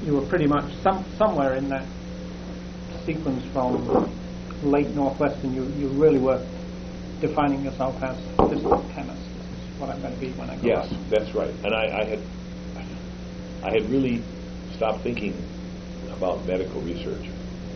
you were pretty much somewhere in that sequence from late Northwestern. You really were defining yourself as a physical chemist. This is what I'm going to be when I grow up. Yes, that's right. And I had really stopped thinking about medical research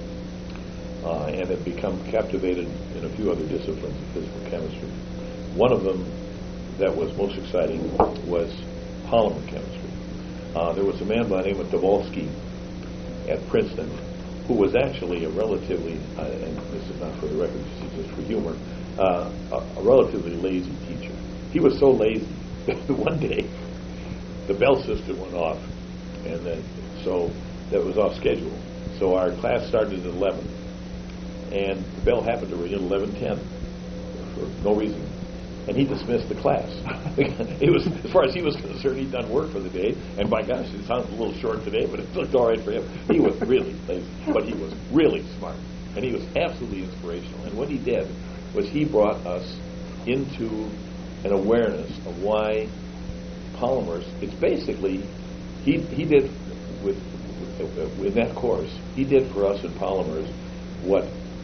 and had become captivated in a few other disciplines of physical chemistry. One of them that was most exciting was polymer chemistry. There was a man by the name of Dvorsky at Princeton who was actually a relatively, and this is not for the record, this is just for humor, a relatively lazy teacher. He was so lazy that one day the bell system went off, and then so that was off schedule. So our class started at 11, and the bell happened to ring at 11:10 for no reason, and he dismissed the class. It was, as far as he was concerned, he'd done work for the day, and by gosh, it sounds a little short today, but it looked all right for him. He was really lazy, but he was really smart, and he was absolutely inspirational. And what he did was he brought us into an awareness of why polymers, it's basically, he did with that course, he did for us in polymers what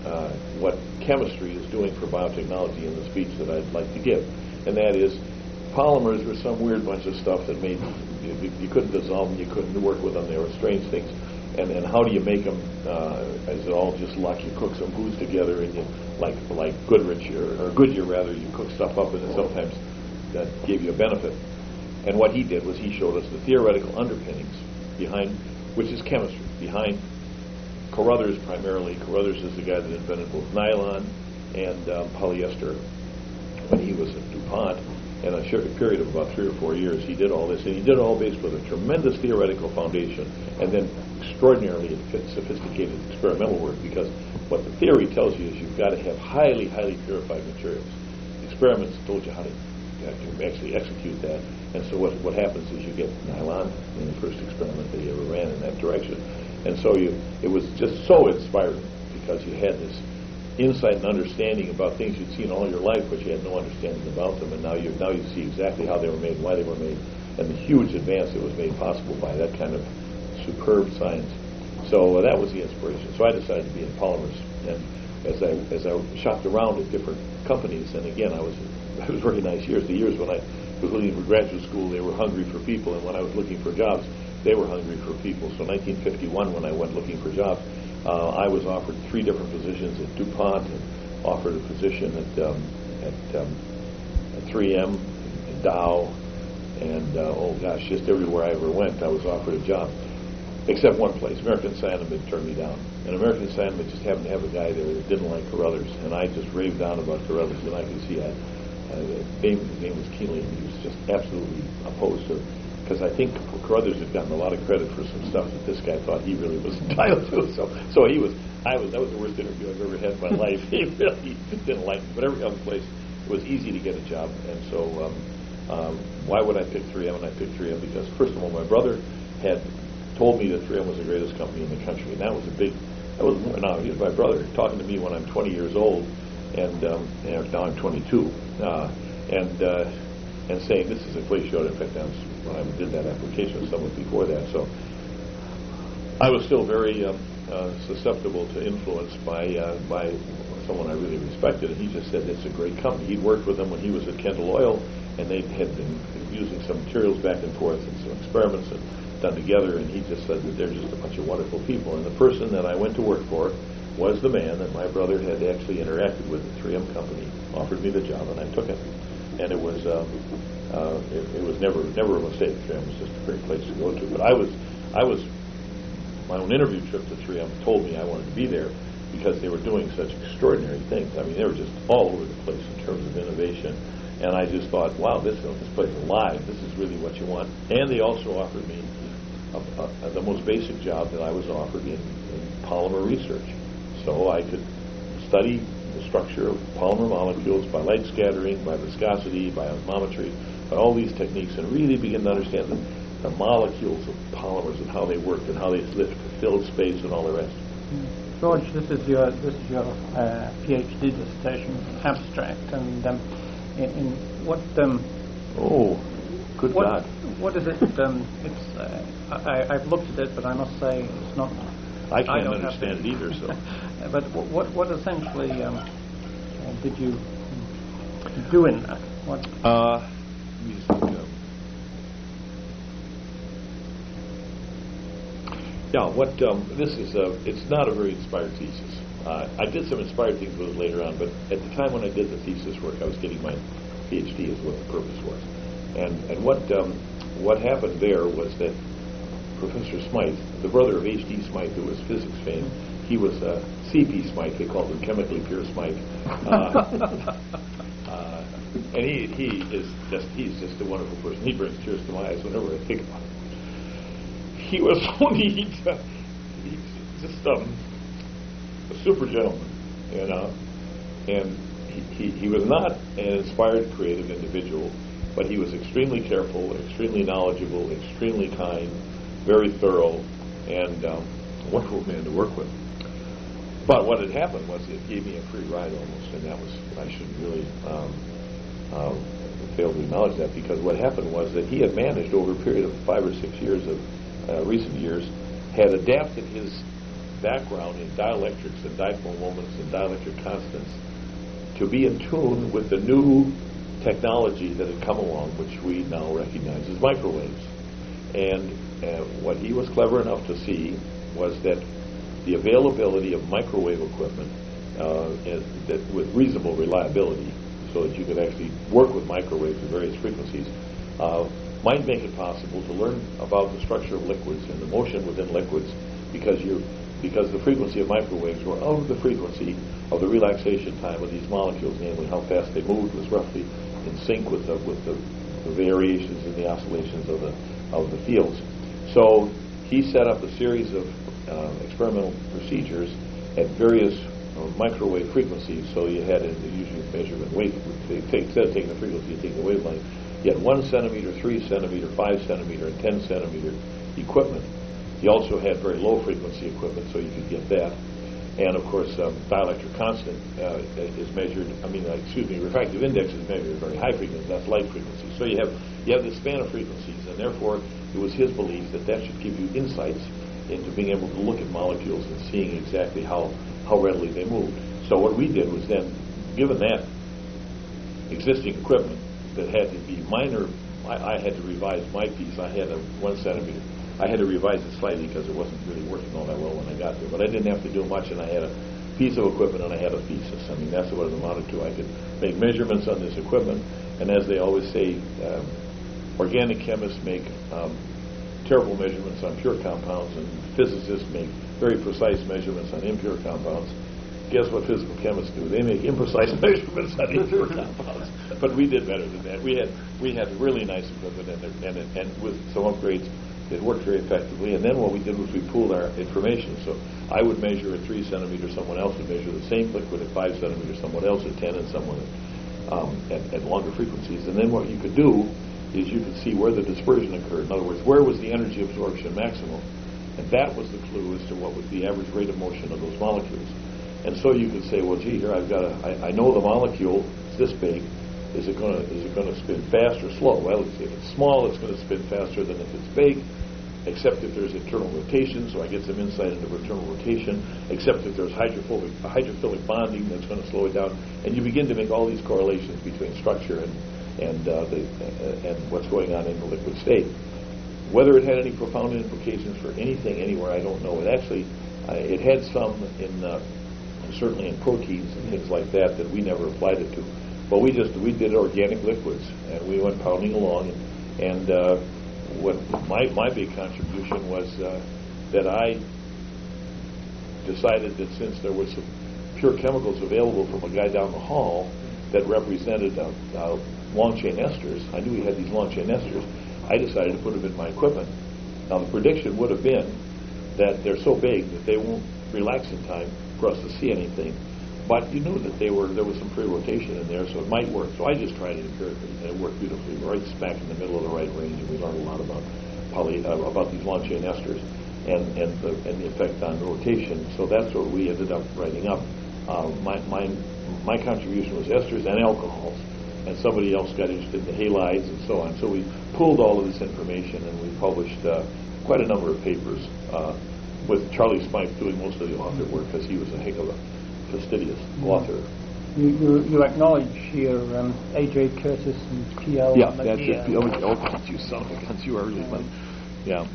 chemistry is doing for biotechnology in the speech that I'd like to give. And that is, polymers were some weird bunch of stuff that made, you couldn't dissolve them, you couldn't work with them, they were strange things. And how do you make them? Is it all just luck? You cook some booze together, and you, like Goodrich or Goodyear rather, you cook stuff up, and it sometimes that gave you a benefit. And what he did was he showed us the theoretical underpinnings behind, which is chemistry, behind Carruthers primarily. Carruthers is the guy that invented both nylon and polyester when he was at DuPont. In a short period of about 3 or 4 years, he did all this, and he did it all based with a tremendous theoretical foundation, and then extraordinarily sophisticated experimental work. Because what the theory tells you is you've got to have highly, highly purified materials. Experiments told you how to actually execute that. And so what happens is you get nylon in the first experiment that you ever ran in that direction. And so it was just so inspiring because you had this insight and understanding about things you'd seen all your life, but you had no understanding about them, and now you see exactly how they were made, why they were made, and the huge advance that was made possible by that kind of superb science. So that was the inspiration. So I decided to be in polymers, and as I shopped around at different companies, and again, it was very nice years. The years when I was looking for graduate school, they were hungry for people, and when I was looking for jobs, they were hungry for people. So 1951, when I went looking for jobs, I was offered 3 different positions at DuPont, and offered a position at 3M, and Dow, and oh gosh, just everywhere I ever went, I was offered a job, except one place. American Cyanamid turned me down, and American Cyanamid just happened to have a guy there that didn't like Carruthers, and I just raved down about Carruthers, and I could see his name was Keeley, and he was just absolutely opposed to it. Because I think Carruthers had gotten a lot of credit for some stuff that this guy thought he really was entitled to. So that was the worst interview I've ever had in my life. He really didn't like me. But every other place, it was easy to get a job. And so why would I pick 3M? And I picked 3M because, first of all, my brother had told me that 3M was the greatest company in the country. And that was he was my brother talking to me when I'm 20 years old, and now I'm 22, and saying this is a place you ought to, in fact, when I did that application, somewhat before that. So I was still very susceptible to influence by someone I really respected, and he just said it's a great company. He'd worked with them when he was at Kendall Oil, and they had been using some materials back and forth and some experiments and done together, and he just said that they're just a bunch of wonderful people. And the person that I went to work for was the man that my brother had actually interacted with at 3M Company, offered me the job, and I took it. And it was never a mistake. 3M was just a great place to go to. But I was my own interview trip to 3M told me I wanted to be there because they were doing such extraordinary things. I mean, they were just all over the place in terms of innovation. And I just thought, wow, this place is alive. This is really what you want. And they also offered me the most basic job that I was offered in polymer research. So I could study the structure of polymer molecules by light scattering, by viscosity, by osmometry, by all these techniques, and really begin to understand the molecules of polymers and how they work and how they lift to fill space and all the rest. George, this is your PhD dissertation abstract, and in what oh, good what, God! What is it? I've looked at it, but I must say it's not. I can't understand it either. So, but what essentially did you do in that? What? Let me just think. This is it's not a very inspired thesis. I did some inspired things with it later on, but at the time when I did the thesis work, I was getting my PhD is what the purpose was. And what happened there was that Professor Smythe, the brother of H.D. Smythe, who was physics fame, he was C.P. Smythe. They called him chemically pure Smythe. And he's just a wonderful person. He brings tears to my eyes whenever I think about it. He was so neat. He's just a super gentleman, and he was not an inspired, creative individual, but he was extremely careful, extremely knowledgeable, extremely kind, very thorough, and a wonderful man to work with. But what had happened was it gave me a free ride almost, and that was, I shouldn't really fail to acknowledge that, because what happened was that he had managed over a period of 5 or 6 years of recent years, had adapted his background in dielectrics and dipole moments and dielectric constants to be in tune with the new technology that had come along, which we now recognize as microwaves. And what he was clever enough to see was that the availability of microwave equipment that with reasonable reliability, so that you could actually work with microwaves at various frequencies, might make it possible to learn about the structure of liquids and the motion within liquids, because the frequency of microwaves were out of the frequency of the relaxation time of these molecules, namely how fast they moved was roughly in sync with the variations in the oscillations of the fields. So he set up a series of experimental procedures at various microwave frequencies. So you had usually measurement weight. Instead of taking the frequency, you take the wavelength. You had 1 centimeter, 3 centimeter, 5 centimeter, and 10 centimeter equipment. He also had very low frequency equipment, so you could get that. And of course, dielectric constant is measured. Refractive index is measured at very high frequency. That's light frequency. So you have this span of frequencies, and therefore it was his belief that should give you insights into being able to look at molecules and seeing exactly how readily they move. So what we did was then, given that existing equipment that had to be minor, I had to revise my piece. I had a 1 centimeter. I had to revise it slightly because it wasn't really working all that well when I got there. But I didn't have to do much, and I had a piece of equipment and I had a thesis. That's what it amounted to. I could make measurements on this equipment, and as they always say, organic chemists make terrible measurements on pure compounds, and physicists make very precise measurements on impure compounds. Guess what physical chemists do? They make imprecise measurements on impure compounds. But we did better than that. We had really nice equipment, and with some upgrades, it worked very effectively. And then what we did was we pooled our information. So I would measure at 3 centimeters, someone else would measure the same liquid at 5 centimeters, someone else at 10, and someone at longer frequencies. And then what you could do is you could see where the dispersion occurred. In other words, where was the energy absorption maximum? And that was the clue as to what was the average rate of motion of those molecules. And so you could say, well, gee, here I know the molecule is this big. Is it going to spin fast or slow? Well, if it's small, it's going to spin faster than if it's big, except if there's internal rotation. So I get some insight into internal rotation. Except if there's hydrophilic bonding, that's going to slow it down. And you begin to make all these correlations between structure and what's going on in the liquid state. Whether it had any profound implications for anything anywhere, I don't know. It actually it had some certainly in proteins and things like that we never applied it to. But we did organic liquids, and we went pounding along. And what my big contribution was that I decided that since there was some pure chemicals available from a guy down the hall that represented long chain esters, I knew he had these long chain esters. I decided to put them in my equipment. Now the prediction would have been that they're so big that they won't relax in time for us to see anything. But you knew that there was some free rotation in there, so it might work. So I just tried it empirically, and it worked beautifully, right smack in the middle of the right range. And we learned a lot about these long chain esters and the effect on rotation. So that's what we ended up writing up. My contribution was esters and alcohols, and somebody else got interested in the halides and so on. So we pulled all of this information and we published quite a number of papers with Charlie Smythe doing most of the author work because he was a heck of a fastidious author. You acknowledge here A.J. Curtis and P.L. Yeah, McGeer. that's it. Oh, you son of a gun, you are really funny. Yeah.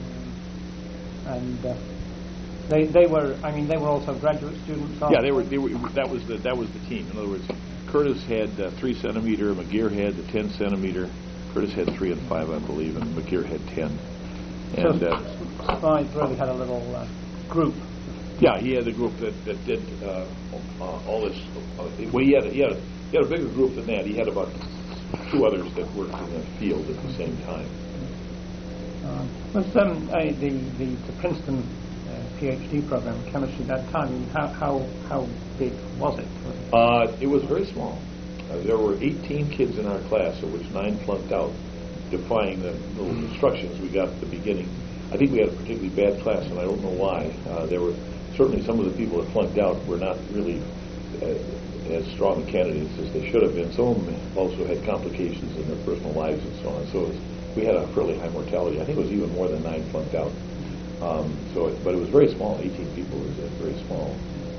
And they were also graduate students. Yeah, they were. That was the team. In other words, Curtis had 3 centimeter, McGeer had the 10 centimeter. Curtis had 3 and 5, I believe, and McGeer had 10. And Smythe really had a little group. Yeah, he had a group that did all this. Well, he had a bigger group than that. He had about 2 others that worked in the field at the same time. Was the Princeton PhD program in chemistry at that time? How big was it? It was very small. There were 18 kids in our class, of which 9 flunked out, defying the little instructions we got at the beginning. I think we had a particularly bad class, and I don't know why. There were certainly some of the people that flunked out were not really as strong candidates as they should have been. Some of them also had complications in their personal lives and so on. So we had a fairly high mortality. I think it was even more than 9 flunked out. But it was very small. 18 people was very small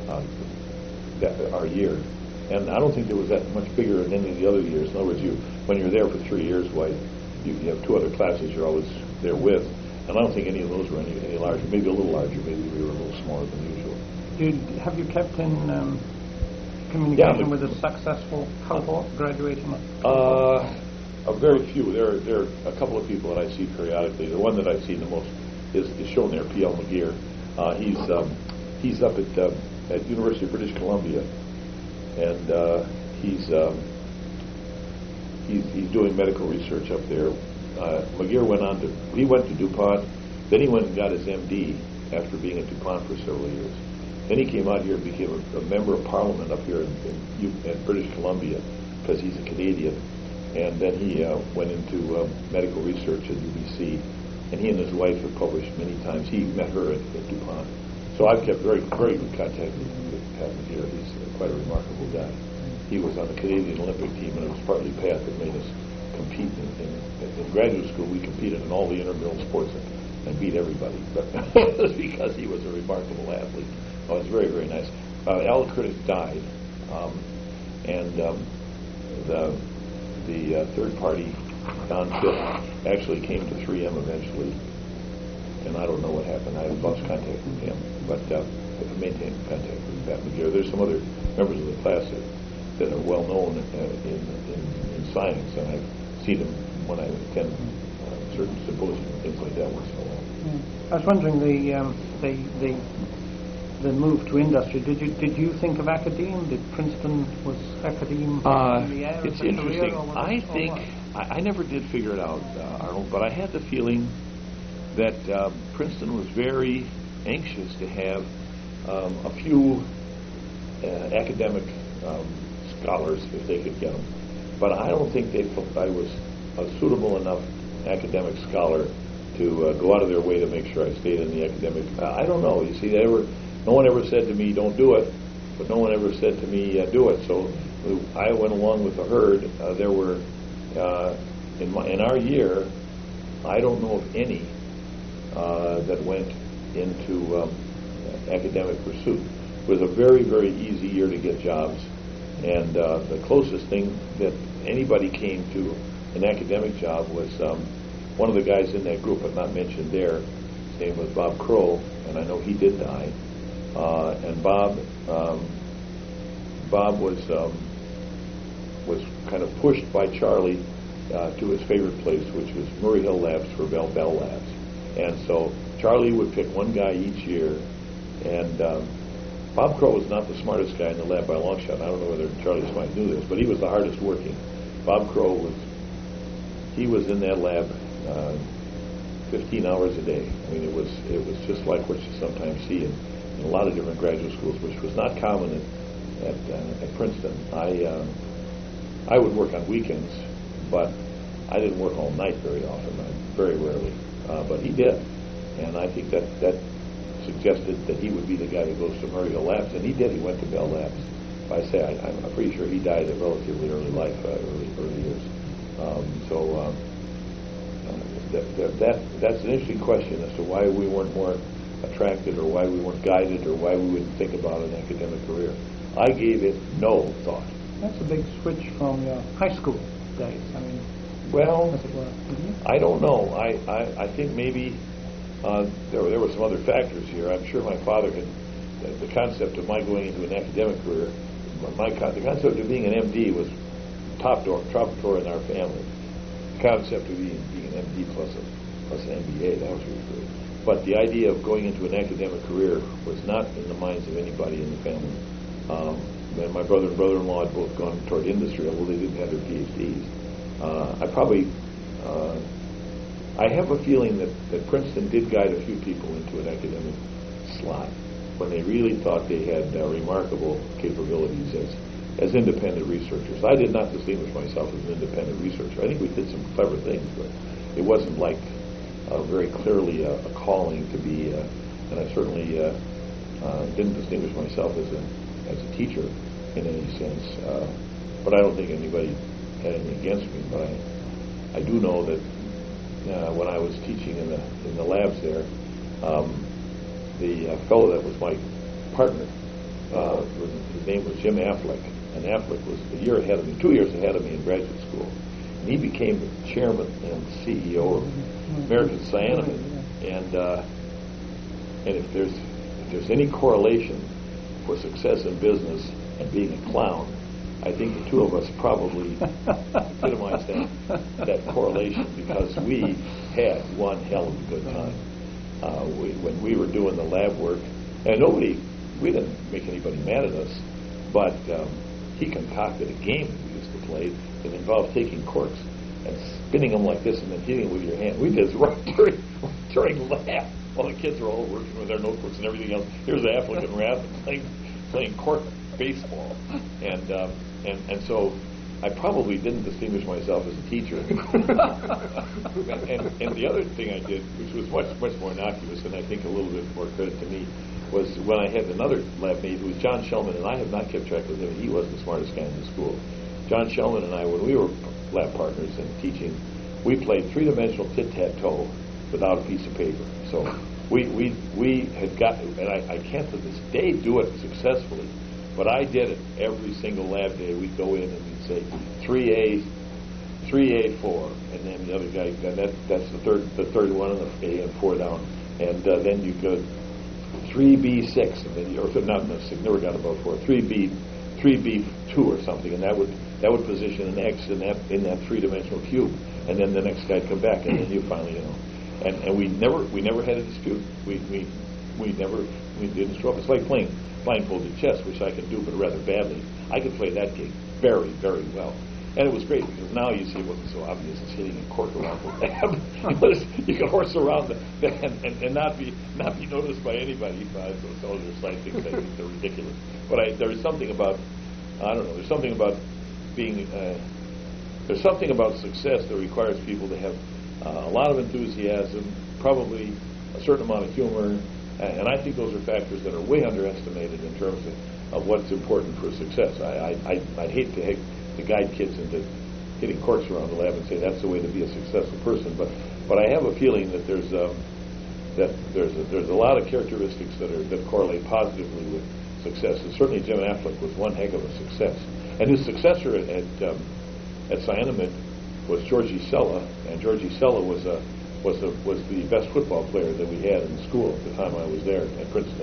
our year. And I don't think there was that much bigger than any of the other years. In other words, when you're there for 3 years, you have 2 other classes you're always there with. And I don't think any of those were any larger. Maybe a little larger. Maybe we were a little smaller than usual. Have you kept in communication with a successful cohort graduating? Very few. There are a couple of people that I see periodically. The one that I've seen the most is shown there, P.L. McGeer. He's up at University of British Columbia, and he's doing medical research up there. McGeer went to DuPont, then he went and got his MD after being at DuPont for several years. Then he came out here and became a member of Parliament up here in British Columbia because he's a Canadian. And then he went into medical research at UBC, and he and his wife have published many times. He met her at DuPont. So I've kept very, very good contact with Pat McGeer. He's quite a remarkable guy. He was on the Canadian Olympic team, and it was partly Pat that made us compete. In graduate school, we competed in all the intramural sports and beat everybody. But it was because he was a remarkable athlete. Oh, it was very, very nice. Al Curtis died, and the third party, Don Fitt, actually came to 3M eventually, and I don't know what happened. I lost contact with him, but I maintained contact with Pat McGeer. There's some other members of the class that are well known in science, and I've seen them when I attend certain symposiums and things like that once in a while. I was wondering the move to industry. Did you think of academe? Did Princeton was academe in the air? It's interesting. I think I never did figure it out, Arnold, but I had the feeling that Princeton was very anxious to have a few academic scholars if they could get them. But I don't think they felt I was a suitable enough academic scholar to go out of their way to make sure I stayed in the academic. I don't know. You see, no one ever said to me, "Don't do it," but no one ever said to me, "Do it." So I went along with the herd. There were in our year, I don't know of any that went into academic pursuit. It was a very, very easy year to get jobs, and the closest thing that anybody came to an academic job was one of the guys in that group, but not mentioned there. His name was Bob Crow, and I know he did die. And Bob was kind of pushed by Charlie to his favorite place, which was Murray Hill Labs for Bell Labs. And so Charlie would pick one guy each year, and Bob Crow was not the smartest guy in the lab by a long shot. I don't know whether Charlie Smythe knew this, but he was the hardest working. Bob Crow was in that lab 15 hours a day. I mean, it was just like what you sometimes see in a lot of different graduate schools, which was not common at Princeton. I would work on weekends, but I didn't work all night very often, very rarely. But he did, and I think that suggested that he would be the guy who goes to Murray Hill Labs, and he did. He went to Bell Labs, I say I'm pretty sure he died at relatively early life, early years. That's an interesting question as to why we weren't more attracted, or why we weren't guided, or why we wouldn't think about an academic career. I gave it no thought. That's a big switch from your high school days. I mean, well, as it were. Mm-hmm. I don't know. I think maybe there were some other factors here. I'm sure my father had the concept of my going into an academic career. The concept of being an MD was top drawer in our family. The concept of being an MD plus an MBA, that was really good. But the idea of going into an academic career was not in the minds of anybody in the family. My brother and brother-in-law had both gone toward industry, although they didn't have their PhDs. I have a feeling that Princeton did guide a few people into an academic slot when they really thought they had remarkable capabilities as independent researchers. I did not distinguish myself as an independent researcher. I think we did some clever things, but it wasn't like very clearly a calling to be, and I certainly didn't distinguish myself as a teacher in any sense. But I don't think anybody had anything against me. But I do know that when I was teaching in the labs there, the fellow that was my partner, his name was Jim Affleck, and Affleck was 2 years ahead of me in graduate school. And he became the chairman and CEO of American Cyanamid. And if there's any correlation for success in business and being a clown, I think the two of us probably epitomized that correlation, because we had one hell of a good time. When we were doing the lab work, and we didn't make anybody mad at us, but he concocted a game we used to play that involved taking corks and spinning them like this and then hitting them with your hand. We did this right during lab while the kids were all working with their notebooks and everything else. Here's Affleck and Rath playing cork baseball, and so I probably didn't distinguish myself as a teacher. and the other thing I did, which was much more innocuous, and I think a little bit more credit to me, was when I had another lab mate who was John Shellman, and I have not kept track of him. He was the smartest guy in the school. John Shellman and I, when we were lab partners and teaching, we played three-dimensional tit-tat-toe without a piece of paper. So we had got, and I can't to this day do it successfully, but I did it every single lab day. We'd go in and we'd say 3A4, and then the other guy, that's the third one, and the A and 4 down, and then you go 3B6, and then never got above 4, 3B2 or something, and that would position an X in that three-dimensional cube, and then the next guy'd come back, and then you finally, and we never had a dispute. We didn't show up. It's like playing blindfolded chess, which I could do, but rather badly. I could play that game very, very well. And it was great, because now you see it wasn't so obvious as hitting a cork around the lab. You could horse around and not be noticed by anybody. Those are slight things I think they're ridiculous. But there's something about, I don't know, there's something about being, there's something about success that requires people to have a lot of enthusiasm, probably a certain amount of humor, and I think those are factors that are way underestimated in terms of what's important for success. I'd hate to guide kids into hitting corks around the lab and say that's the way to be a successful person, but I have a feeling that there's a lot of characteristics that correlate positively with success, and certainly Jim Affleck was one heck of a success. And his successor at Cyanamid was Georgie Sella, and Georgie Sella was the best football player that we had in the school at the time I was there at Princeton.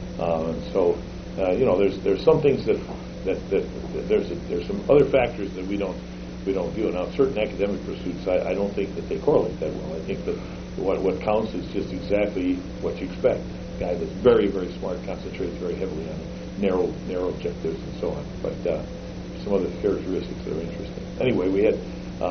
There's some things that there's some other factors that we don't view. Now, certain academic pursuits, I don't think that they correlate that well. I think that what counts is just exactly what you expect. A guy that's very, very smart concentrates very heavily on narrow objectives and so on. But some other characteristics that are interesting. Anyway, we had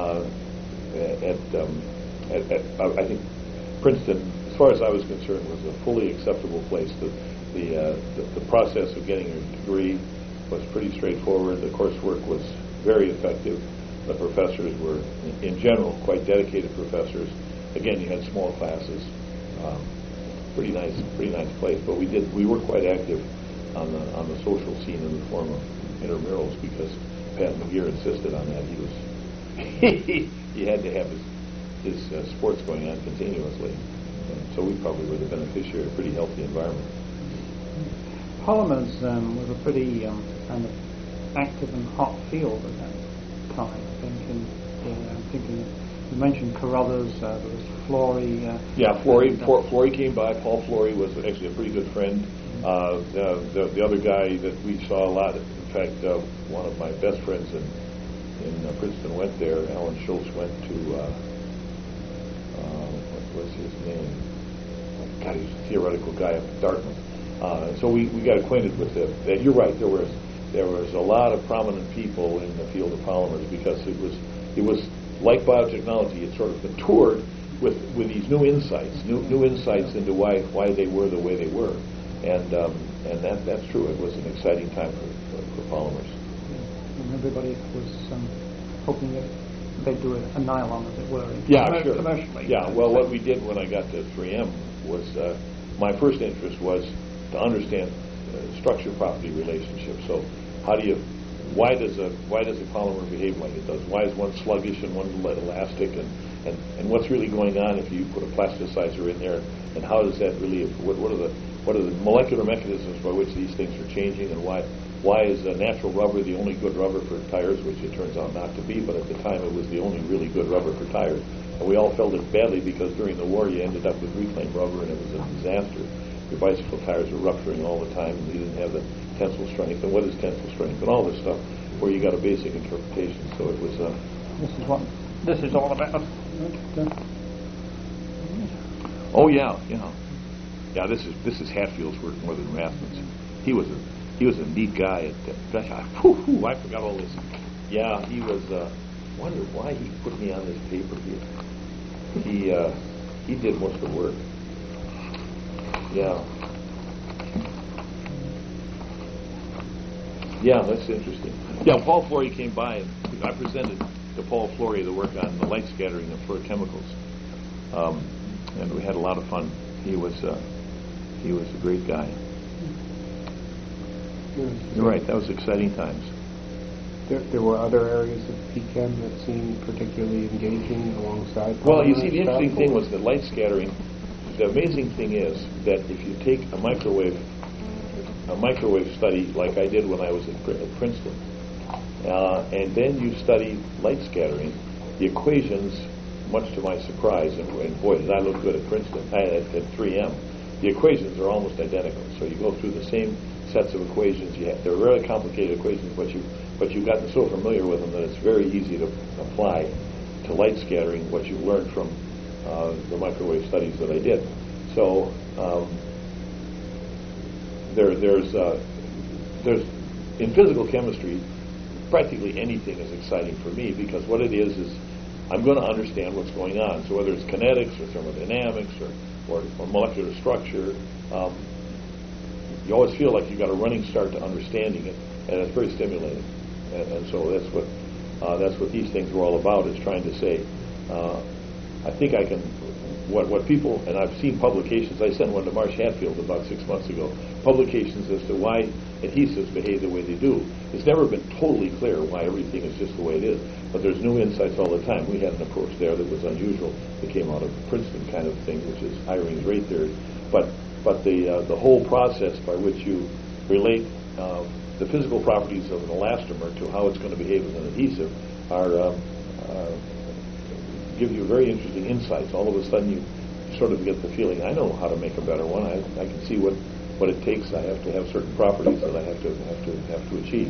I think Princeton, as far as I was concerned, was a fully acceptable place. The process of getting a degree was pretty straightforward. The coursework was very effective. The professors were, in general, quite dedicated professors. Again, you had small classes. Pretty nice place. But we were quite active on the social scene in the form of intramurals because Pat McGear insisted on that. He was he had to have his sports going on continuously, and so we probably were the beneficiary of a pretty healthy environment. Polymers was a pretty kind of active and hot field at that time. I think. I'm thinking. You mentioned Carruthers. There was Flory. Flory came by. Paul Flory was actually a pretty good friend. The other guy that we saw a lot. In fact, one of my best friends in Princeton went there. Alan Schultz went to. What was his name? God, he was a theoretical guy up at Dartmouth. So we got acquainted with it. And you're right. There was a lot of prominent people in the field of polymers because it was like biotechnology. It sort of matured with these new insights into why they were the way they were, and that's true. It was an exciting time for polymers. And everybody was hoping that they'd do a nylon, as it were. Sure. Commercially. Yeah. Well, what we did when I got to 3M was my first interest was to understand structure-property relationships. So, why does a polymer behave like it does? Why is one sluggish and one elastic? And what's really going on if you put a plasticizer in there? And how does that really? What are the molecular mechanisms by which these things are changing? And why is natural rubber the only good rubber for tires, which it turns out not to be? But at the time, it was the only really good rubber for tires. And we all felt it badly because during the war, you ended up with reclaimed rubber, and it was a disaster. Your bicycle tires were rupturing all the time, and you didn't have the tensile strength. And what is tensile strength? And all this stuff, where you got a basic interpretation. So it was. This is what this is all about. Oh yeah. This is Hatfield's work more than Rathman's. He was a neat guy. I forgot all this. Yeah, he was. Wonder why he put me on this paper here. He did most of the work. Yeah. Yeah, that's interesting. Yeah, Paul Flory came by, and I presented to Paul Flory the work on the light scattering of fluorochemicals, and we had a lot of fun. He was a great guy. You're right. That was exciting times. There were other areas of PChem that seemed particularly engaging alongside. Well, you see, the interesting thing was that light scattering. The amazing thing is that if you take a microwave study like I did when I was at Princeton, and then you study light scattering, the equations, much to my surprise, and boy, did I look good at Princeton, at 3M, the equations are almost identical. So you go through the same sets of equations. They're really complicated equations, but you've gotten so familiar with them that it's very easy to apply to light scattering what you've learned from the microwave studies that I did. So there's in physical chemistry, practically anything is exciting for me because what it is I'm going to understand what's going on. So whether it's kinetics or thermodynamics or molecular structure, you always feel like you've got a running start to understanding it, and it's very stimulating. And so that's what these things were all about, is trying to say, I think I can. What people, and I've seen publications, I sent one to Marsh Hatfield about 6 months ago, publications as to why adhesives behave the way they do. It's never been totally clear why everything is just the way it is, but there's new insights all the time. We had an approach there that was unusual that came out of Princeton kind of thing, which is Eyring's rate theory. But the whole process by which you relate the physical properties of an elastomer to how it's going to behave as an adhesive give you very interesting insights. All of a sudden you sort of get the feeling, I know how to make a better one. I can see what it takes. I have to have certain properties that I have to achieve.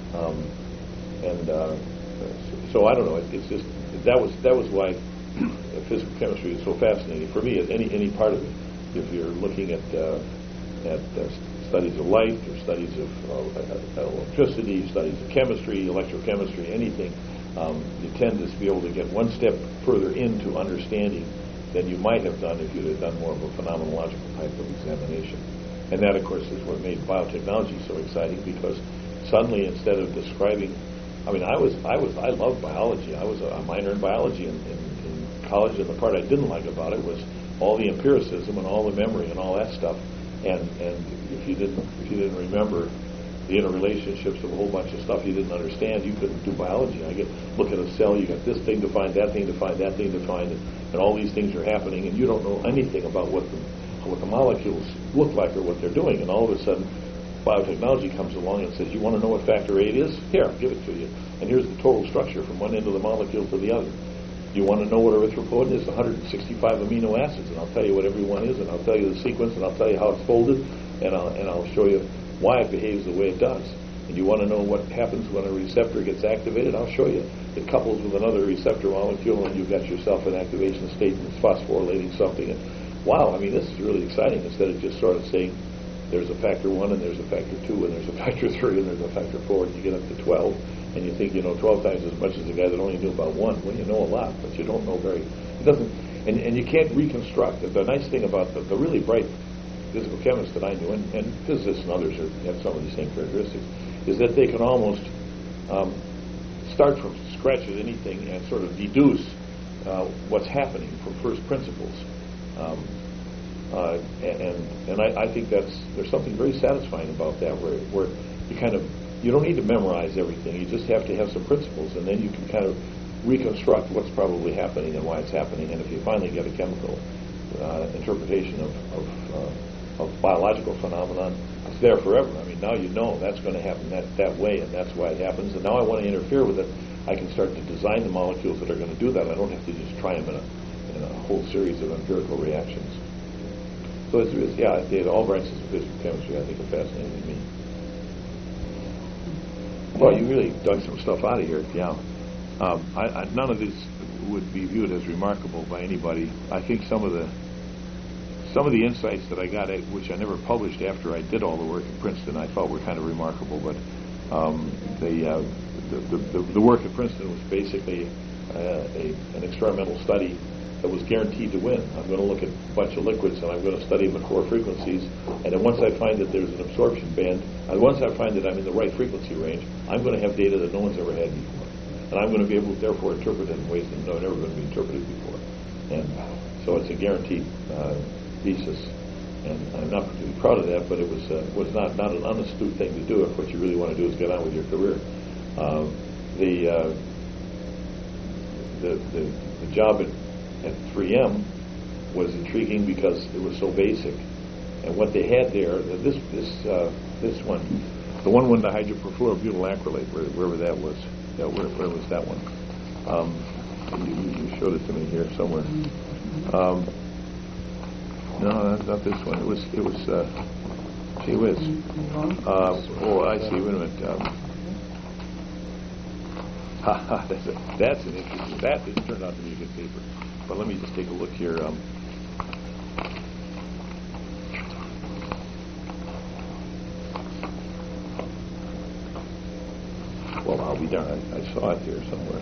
So I don't know. It's just that was why physical chemistry is so fascinating for me. At any part of it, if you're looking at studies of light or studies of electricity, studies of chemistry, electrochemistry, anything. You tend to be able to get one step further into understanding than you might have done if you'd have done more of a phenomenological type of examination. And that, of course, is what made biotechnology so exciting, because suddenly, instead of describing, I loved biology. I was a minor in biology in college, and the part I didn't like about it was all the empiricism and all the memory and all that stuff. And if you didn't remember the interrelationships of a whole bunch of stuff you didn't understand. You couldn't do biology. Look at a cell, you got this thing to find, that thing to find, that thing to find, and all these things are happening, and you don't know anything about what the molecules look like or what they're doing. And all of a sudden, biotechnology comes along and says, you want to know what factor 8 is? Here, I'll give it to you. And here's the total structure from one end of the molecule to the other. You want to know what erythropoietin is? 165 amino acids, and I'll tell you what every one is, and I'll tell you the sequence, and I'll tell you how it's folded, and I'll show you why it behaves the way it does. And you want to know what happens when a receptor gets activated? I'll show you. It couples with another receptor molecule, and you've got yourself an activation state, and it's phosphorylating something. And wow, I mean, this is really exciting. Instead of just sort of saying, there's a factor 1, and there's a factor 2, and there's a factor 3, and there's a factor 4, and you get up to 12, and you think you know 12 times as much as the guy that only knew about 1. Well, you know a lot, but you don't know it doesn't, and you can't reconstruct. The nice thing about the really bright physical chemists that I knew, and physicists and others have some of the same characteristics, is that they can almost start from scratch at anything and sort of deduce what's happening from first principles. And I think there's something very satisfying about that, where you don't need to memorize everything. You just have to have some principles, and then you can kind of reconstruct what's probably happening and why it's happening. And if you finally get a chemical interpretation of biological phenomenon, it's there forever. I mean, now you know that's going to happen that way, and that's why it happens. And now I want to interfere with it. I can start to design the molecules that are going to do that. I don't have to just try them in a whole series of empirical reactions. So all branches of physical chemistry I think are fascinating to me. Well, you really dug some stuff out of here, yeah. None of this would be viewed as remarkable by anybody. I think some of the insights that I got, which I never published after I did all the work at Princeton, I thought were kind of remarkable. But the work at Princeton was basically an experimental study that was guaranteed to win. I'm going to look at a bunch of liquids, and I'm going to study them at core frequencies, and then once I find that there's an absorption band, and once I find that I'm in the right frequency range, I'm going to have data that no one's ever had before. And I'm going to be able to, therefore, interpret it in ways that have never been interpreted before. And so it's a guaranteed thesis. And I'm not particularly proud of that, but it was not an unastute thing to do if what you really want to do is get on with your career. The job at 3M was intriguing because it was so basic, and what they had there, this one, the 1,1-dihydroperfluorobutyl acrylate, wherever that was, where was that one? You showed it to me here somewhere. No, not this one. It was. Gee whiz. I see. Wait a minute. That's an interesting. That has turned out to be a good paper. But let me just take a look here. Well, I'll be darned. I saw it here somewhere.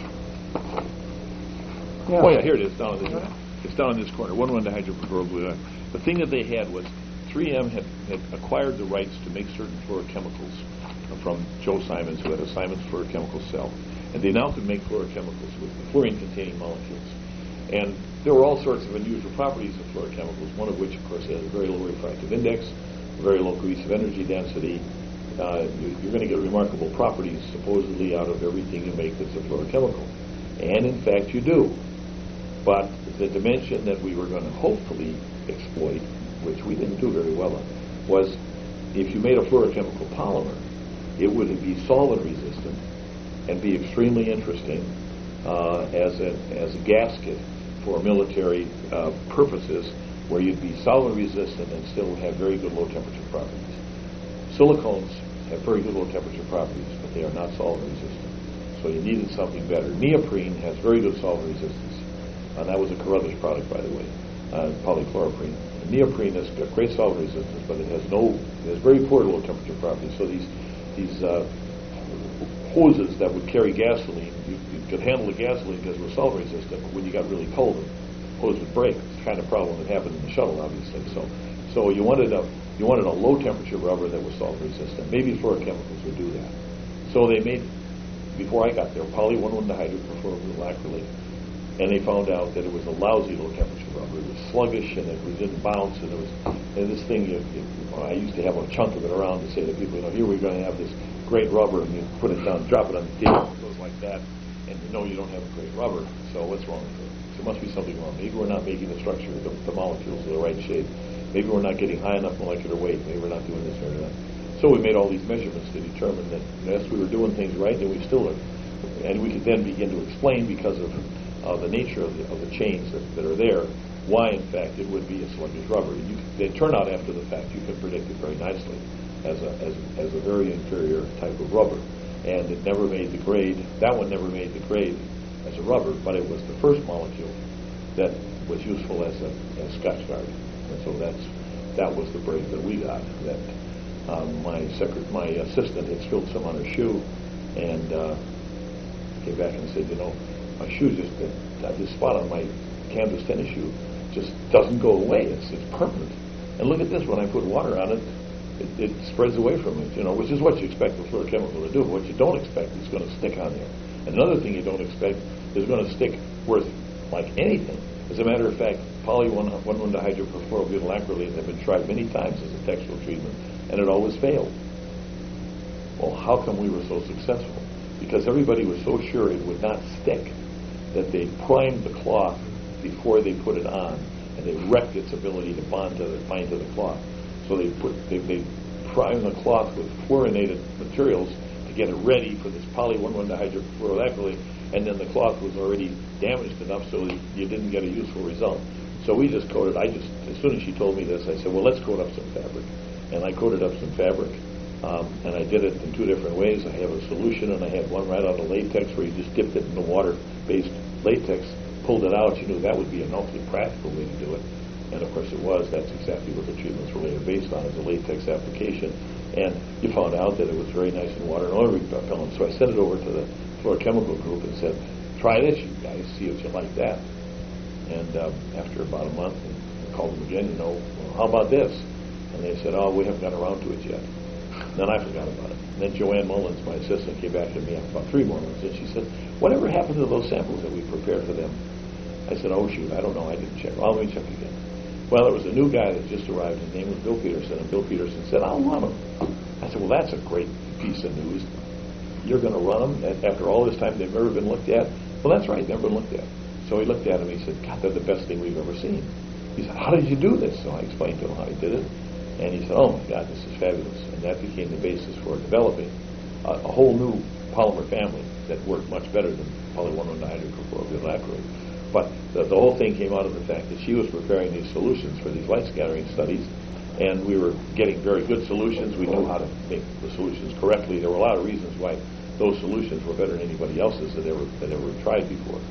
Yeah. Oh yeah, here it is. It's down in this corner. 1,1-dihydroperfluorobutyl. The thing that they had was 3M had acquired the rights to make certain fluorochemicals from Joe Simons, who had a Simons fluorochemical cell, and they now could make fluorochemicals with fluorine-containing molecules. And there were all sorts of unusual properties of fluorochemicals, one of which, of course, has a very low refractive index, a very low cohesive energy density. You're going to get remarkable properties, supposedly, out of everything you make that's a fluorochemical. And, in fact, you do. But the dimension that we were going to hopefully exploit, which we didn't do very well on, was if you made a fluorochemical polymer, it would be solvent-resistant and be extremely interesting as a gasket for military purposes, where you'd be solvent-resistant and still have very good low-temperature properties. Silicones have very good low-temperature properties, but they are not solvent-resistant. So you needed something better. Neoprene has very good solvent resistance. That was a Carruthers product, by the way, polychloroprene. And neoprene has got great solvent resistance, but it has very poor low-temperature properties. So these hoses that would carry gasoline, you could handle the gasoline because it was solvent resistant, but when you got really cold, the hose would break. It's the kind of problem that happened in the shuttle, obviously. So you wanted a low temperature rubber that was solvent resistant. Maybe fluorochemicals would do that. So they made, before I got there, poly 1,1-dihydroperfluorobutyl acrylate. and they found out that it was a lousy low temperature rubber. It was sluggish, and it didn't bounce, and this thing. I used to have a chunk of it around to say to people, here we're going to have this great rubber, and you put it down, drop it on the table, it goes like that, and you don't have a great rubber. So what's wrong with it? There must be something wrong. Maybe we're not making the structure, the molecules of the right shape. Maybe we're not getting high enough molecular weight. Maybe we're not doing this or that. So we made all these measurements to determine that yes, we were doing things right, and we still are. And we could then begin to explain, because of the nature of the chains that are there, why in fact it would be a sluggish rubber. They turn out after the fact. You can predict it very nicely as a very inferior type of rubber, and it never made the grade. That one never made the grade as a rubber, but it was the first molecule that was useful as Scotchgard, and so that was the break that we got. That my assistant had spilled some on her shoe, and came back and said, my shoe just this spot on my canvas tennis shoe just doesn't go away. It's permanent. And look at this. When I put water on it, it spreads away from it. Which is what you expect the fluorochemical to do. What you don't expect is going to stick on there. And another thing you don't expect is going to stick worth like anything. As a matter of fact, poly 1,1-dihydroperfluorobutyl have been tried many times as a textile treatment, and it always failed. Well, how come we were so successful? Because everybody was so sure it would not stick that they primed the cloth before they put it on, and they wrecked its ability to bind to the cloth. So they primed the cloth with fluorinated materials to get it ready for this poly 1,1-dihydroperfluoroacrylate, and then the cloth was already damaged enough so that you didn't get a useful result. So we just coated. As soon as she told me this, I said, well, let's coat up some fabric. And I coated up some fabric, and I did it in two different ways. I have a solution, and I had one right out of latex where you just dipped it in the water-based latex, pulled it out. You knew that would be an awfully practical way to do it. And of course it was. That's exactly what the treatments were later based on, is a latex application. And you found out that it was very nice in water and oil repellent. So I sent it over to the fluorochemical group and said, try this, you guys, see if you like that. And after about a month, I called them again, well, how about this? And they said, we haven't got around to it yet. Then I forgot about it. And then Joanne Mullins, my assistant, came back to me after about 3 more months, and she said, whatever happened to those samples that we prepared for them? I said, shoot, I don't know, I didn't check. Well, let me check again. Well, there was a new guy that just arrived. His name was Bill Peterson, and Bill Peterson said, I'll run them. I said, well, that's a great piece of news. You're going to run them after all this time they've never been looked at? Well, that's right, never been looked at. So he looked at them, he said, God, they're the best thing we've ever seen. He said, how did you do this? So I explained to him how I did it. And he said, oh my God, this is fabulous. And that became the basis for developing a whole new polymer family that worked much better than poly 1,1-dihydroperfluorobutyl. But the whole thing came out of the fact that she was preparing these solutions for these light scattering studies, and we were getting very good solutions. We knew how to make the solutions correctly. There were a lot of reasons why those solutions were better than anybody else's that ever tried before.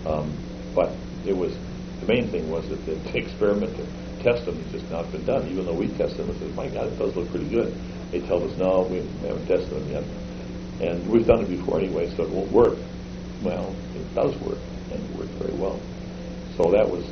But it was, the main thing was that the experiment to test them has just not been done. Even though we test them and say, my God, it does look pretty good. They tell us, no, we haven't tested them yet. And we've done it before anyway, so it won't work. Well, it does work, and it worked very well. So that was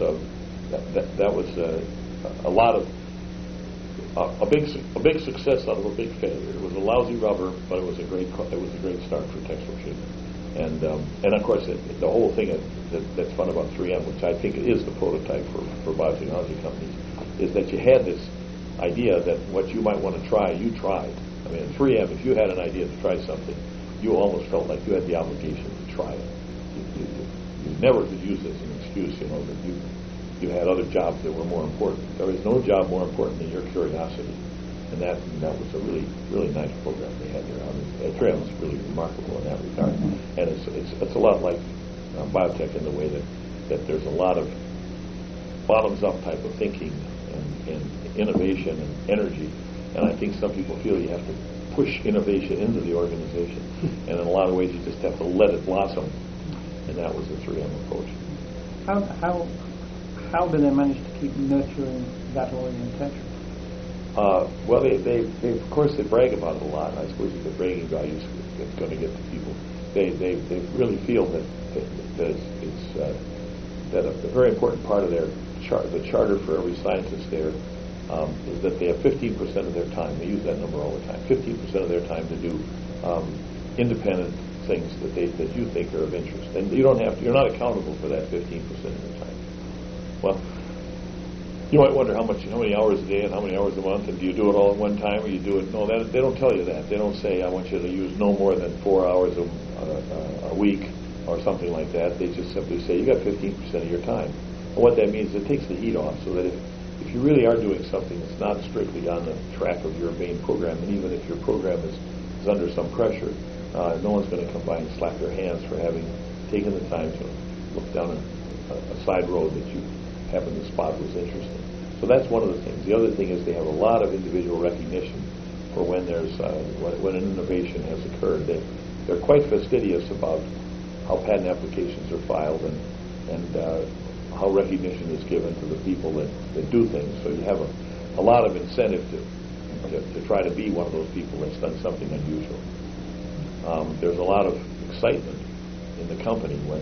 a lot of a big success out of a big failure. It was a lousy rubber, but it was a great start for textile treatment. And of course the whole thing that's fun about 3M, which I think is the prototype for biotechnology companies, is that you had this idea that what you might want to try, you tried. I mean, at 3M, if you had an idea to try something, you almost felt like you had the obligation to try it. You never could use this as an excuse, that you had other jobs that were more important. There is no job more important than your curiosity. And that was a really, really nice program they had there. I mean, 3M was really remarkable in that regard. And it's a lot like biotech in the way that there's a lot of bottoms-up type of thinking and innovation and energy. And I think some people feel you have to push innovation into the organization. And in a lot of ways, you just have to let it blossom. And that was the 3M approach. How do they manage to keep nurturing that orientation? Well, they of course they brag about it a lot. I suppose the bragging value is going to get to people. They really feel that a very important part of the charter for every scientist there is that they have 15% of their time. They use that number all the time. 15% of their time to do independent things that you think are of interest. And you don't have to, you're not accountable for that 15% of the time. Well, you might wonder how many hours a day and how many hours a month, and do you do it all at one time, or you do it? No, they don't tell you that. They don't say, I want you to use no more than 4 hours a week or something like that. They just simply say, you got 15% of your time. And what that means, it takes the heat off, so that if you really are doing something that's not strictly on the track of your main program, and even if your program is under some pressure, no one's going to come by and slap their hands for having taken the time to look down a side road that you happen to spot was interesting. So that's one of the things. The other thing is they have a lot of individual recognition for when there's when an innovation has occurred. They're quite fastidious about how patent applications are filed and how recognition is given to the people that do things. So you have a lot of incentive to try to be one of those people that's done something unusual. There's a lot of excitement in the company when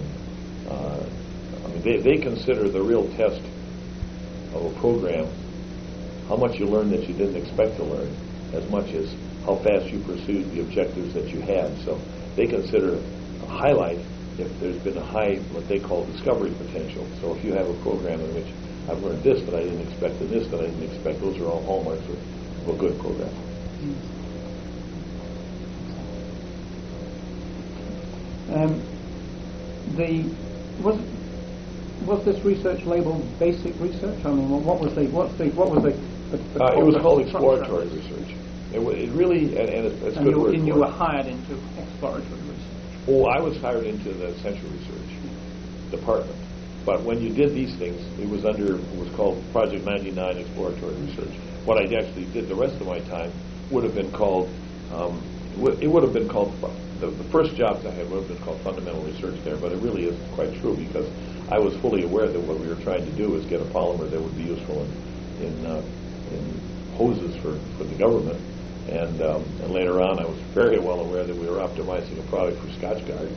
they consider the real test of a program how much you learned that you didn't expect to learn, as much as how fast you pursued the objectives that you had. So they consider a highlight if there's been a high, what they call discovery potential. So if you have a program in which I've learned this that I didn't expect and this that I didn't expect, those are all hallmarks of a good program. Was this research labeled basic research? I mean, what was the it was called exploratory research. It really, and it's and good you, word and for you it. were hired into exploratory research. Oh, I was hired into the Central Research Department. But when you did these things, it was called Project 99 Exploratory Research. What I actually did the rest of my time would have been called, the first jobs I had would have been called fundamental research there, but it really isn't quite true because I was fully aware that what we were trying to do is get a polymer that would be useful in hoses for the government. And later on, I was very well aware that we were optimizing a product for Scotchgard.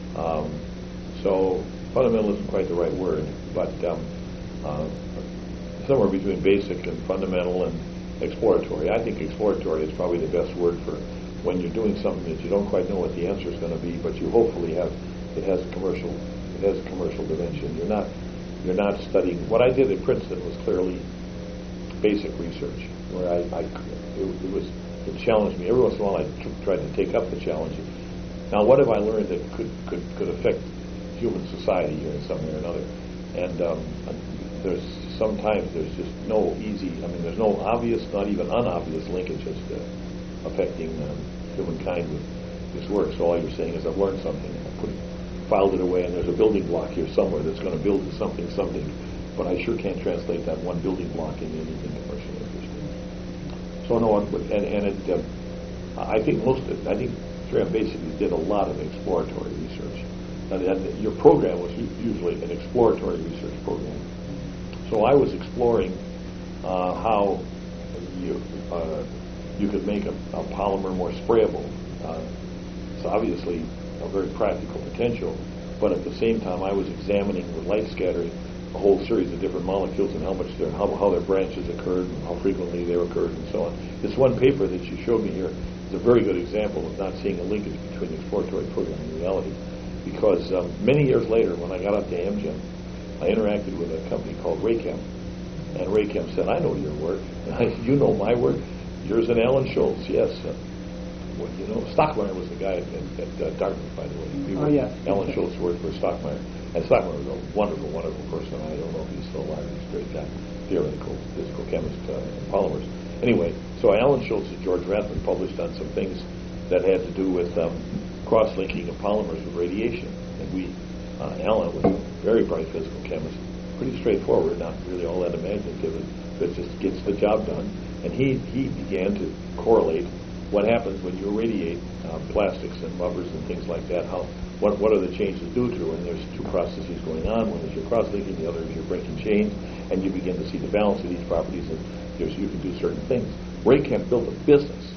So fundamental isn't quite the right word, but somewhere between basic and fundamental and exploratory. I think exploratory is probably the best word for when you're doing something that you don't quite know what the answer is going to be, but you hopefully have it has a commercial dimension. You're not studying. What I did at Princeton was clearly basic research, where it challenged me. Every once in a while, I tried to take up the challenge. Now, what have I learned that could affect human society here in some way or another? And sometimes there's just no easy. I mean, there's no obvious, not even unobvious linkages to affecting humankind with this work. So all you're saying is I've learned something. Filed it away, and there's a building block here somewhere that's going to build something, but I sure can't translate that one building block into anything commercially interesting. So no, I think 3M basically did a lot of exploratory research. And your program was usually an exploratory research program. So I was exploring how you could make a polymer more sprayable. It's obviously a very practical potential, but at the same time I was examining with light scattering a whole series of different molecules and how their branches occurred and how frequently they occurred and so on. This one paper that you showed me here is a very good example of not seeing a linkage between the exploratory program and reality, because many years later when I got up to Amgen, I interacted with a company called Raychem, and Raychem said, I know your work. You know my work? Yours and Alan Schultz, yes. Well, you know, Stockmeyer was the guy at Dartmouth, by the way. Yes. Alan Schultz worked for Stockmeyer. And Stockmeyer was a wonderful, wonderful person. I don't know if he's still alive. He's a great guy, theoretical, physical chemist, and polymers. Anyway, so Alan Schultz and George Rathman published on some things that had to do with cross-linking of polymers with radiation. And Alan was a very bright physical chemist, pretty straightforward, not really all that imaginative, but just gets the job done. And he began to correlate what happens when you irradiate plastics and rubbers and things like that. What are the changes due to? And there's two processes going on. One is your cross-linking, the other is your breaking chains, and you begin to see the balance of these properties, and you can do certain things. Raychem built a business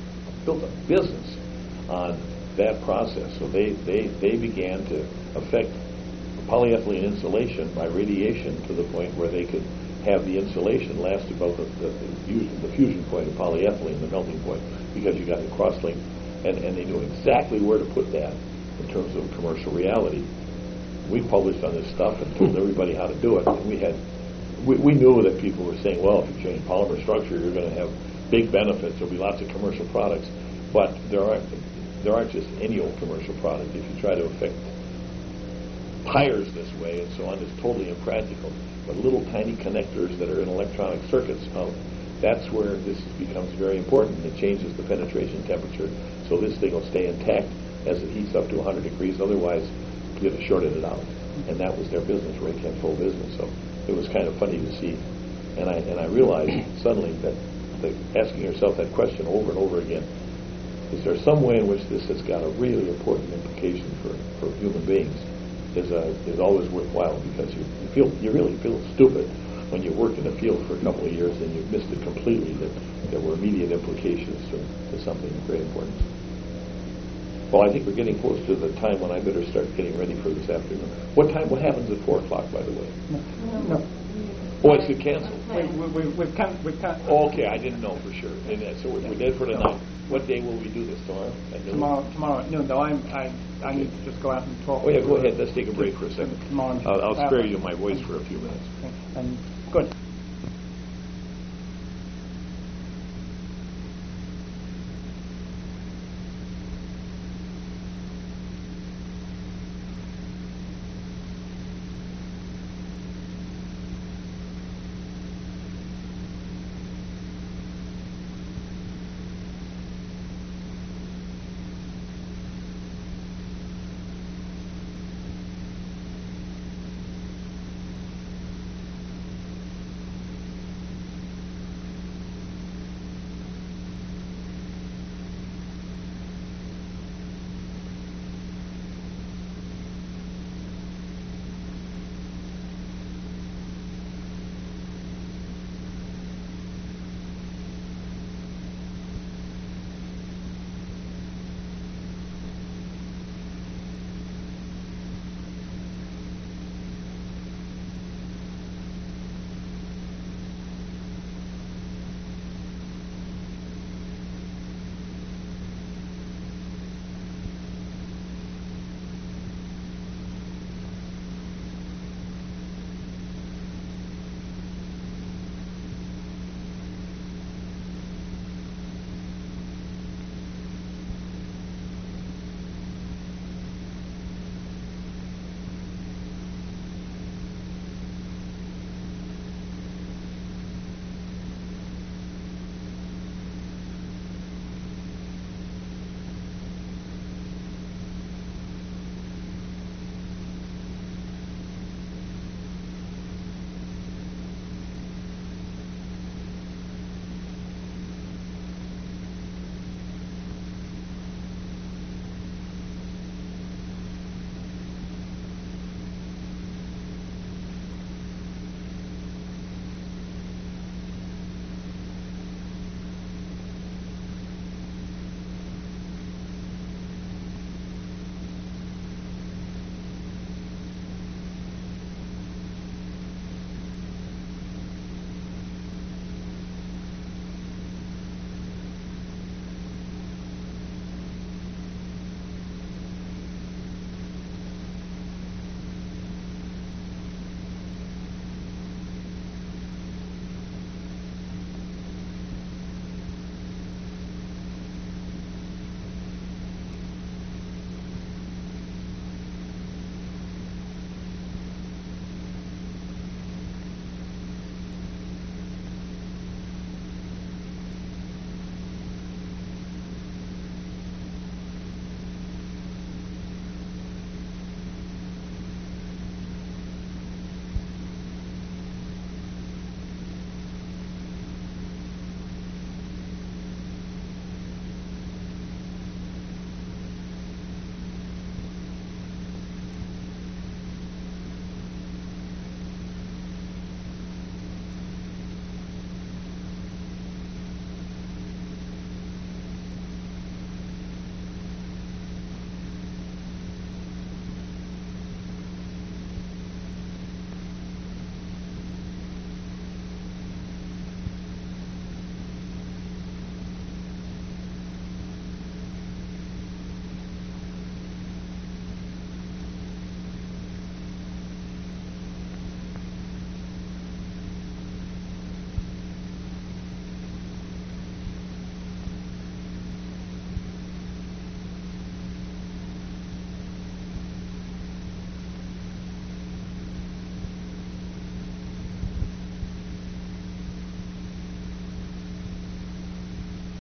on that process. So they began to affect polyethylene insulation by radiation to the point where they could have the insulation last about the fusion point of polyethylene, the melting point, because you got the cross-link, and they knew exactly where to put that in terms of commercial reality. We published on this stuff and told everybody how to do it. And we knew that people were saying, well, if you change polymer structure, you're going to have big benefits. There'll be lots of commercial products. But there aren't just any old commercial product. If you try to affect tires this way and so on, it's totally impractical. But little tiny connectors that are in electronic circuits, that's where this becomes very important. It changes the penetration temperature, so this thing will stay intact as it heats up to 100 degrees. Otherwise, you'd have shorted it out. And that was their business, Raychem full business. So it was kind of funny to see. And I realized suddenly that asking yourself that question over and over again, is there some way in which this has got a really important implication for human beings, is always worthwhile, because you really feel stupid when you work in the field for a couple of years and you've missed it completely, that there were immediate implications to something of great importance. Well, I think we're getting close to the time when I better start getting ready for this afternoon. What happens at 4 o'clock, by the way? No. Oh, it's canceled. We've canceled. Oh, okay, I didn't know for sure. And so we're dead for tonight. What day will we do this, tomorrow? Tomorrow at noon. No, I need to just go out and talk. Oh yeah, go ahead. Let's take a break for a second. Tomorrow. I'll spare you my voice for a few minutes. Okay. Good.